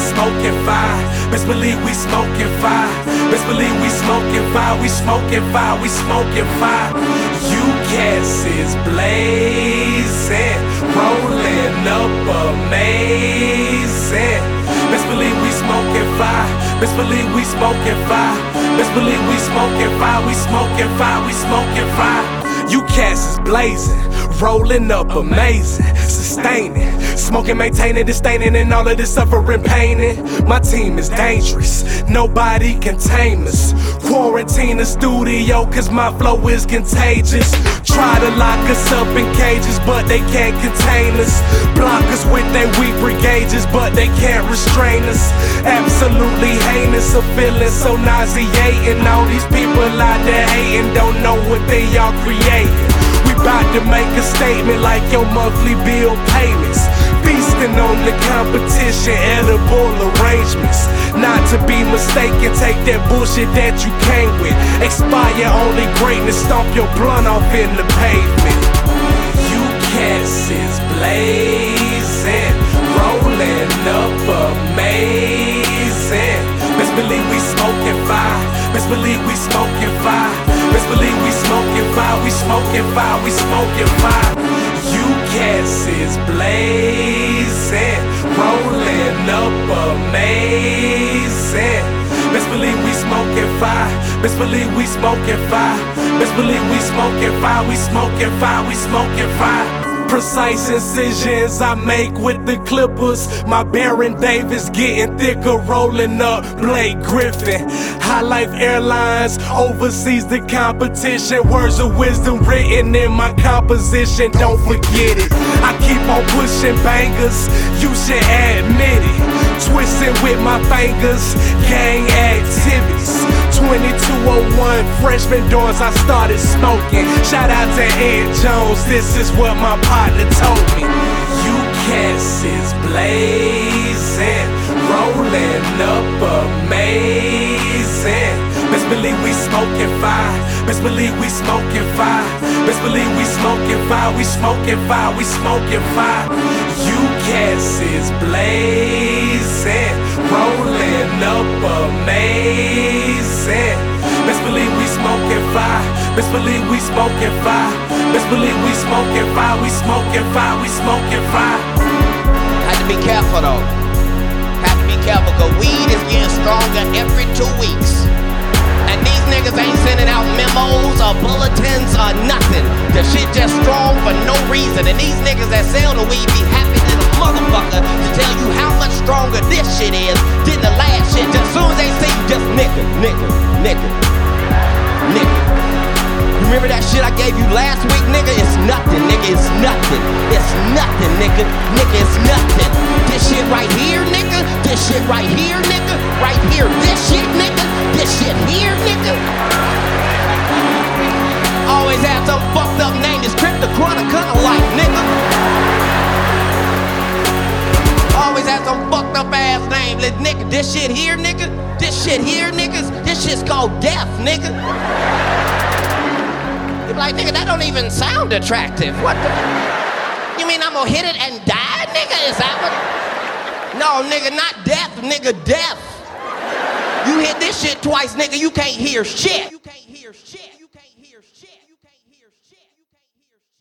smoking fire. Best believe we smoking fire. Best believe we smoking fire. We smoking fire. We smoking fire. You cats is blazing, rolling up amazing. Best believe we smoking fire. Best believe we smoking fire. Best believe we smoking fire. We smoking fire. We smoking fire. You cats is blazing, rolling up amazing, sustaining, smoking, maintaining, disdaining, and all of this suffering, painin'. My team is dangerous, nobody can tame us. Quarantine the studio cause my flow is contagious. Try to lock us up in cages but they can't contain us. Block us with their weak brigades but they can't restrain us. Absolutely heinous, a feeling so nauseating. All these people out there hating don't know what they all creating. We bout to make a statement like your monthly bill payments. Feasting on the competition, edible arrangements. Not to be mistaken, take that bullshit that you came with. Expire only greatness, stomp your blunt off in the pavement. You cats is blazing, rolling up amazing. Best believe we smoking fire. Best believe we smoking fire. Best believe we smoking fire. We smoking fire. We smoking fire. You cats is blazing, rolling up amazing. Best believe we smoking fire. Best believe we smoking fire. Best believe we smoking fire. We smoking fire. We smoking fire. Precise incisions I make with the clippers. My Baron Davis getting thicker, rolling up Blake Griffin. High Life Airlines oversees the competition. Words of wisdom written in my composition, don't forget it. I keep on pushing bangers, you should admit it. Twisting with my fingers, gang activities. 2201 freshman doors I started smoking. Shout out to Ed Jones, this is what my partner told me. You cats is blazing, rolling up amazing. Best believe we smoking fire. Best believe we smoking fire. Best believe we smoking fire. We smoking fire. We smoking fire. You cats is blazing, rolling up amazing. Best believe we smoking fire. Best believe we smoking fire. Best believe we smoking fire. We smoking fire. We smoking fire. Had to be careful though. Have to be careful cause weed is getting stronger every 2 weeks. And these niggas ain't sending out memos or bulletins or nothing. The shit just strong for no reason. And these niggas that sell the weed be happy than a motherfucker to tell you how much stronger this shit is than the last shit. Just as soon as they see you, just nigga. You remember that shit I gave you last week, nigga? It's nothing, nigga, it's nothing. It's nothing, nigga. Nigga, it's nothing. This shit right here, nigga. This shit right here, nigga. Right here, this shit, nigga. This shit here, nigga. Always have some fucked up name. This Cryptochronic like, nigga. Always have some fucked up ass name. Nigga, this shit here, nigga. This shit here, niggas. This shit's called death, nigga. You're like, nigga, that don't even sound attractive. What the? You mean I'm gonna hit it and die, nigga? Is that what? No, nigga, not death, nigga, death. You hit this shit twice, nigga, you can't hear shit. You can't hear shit.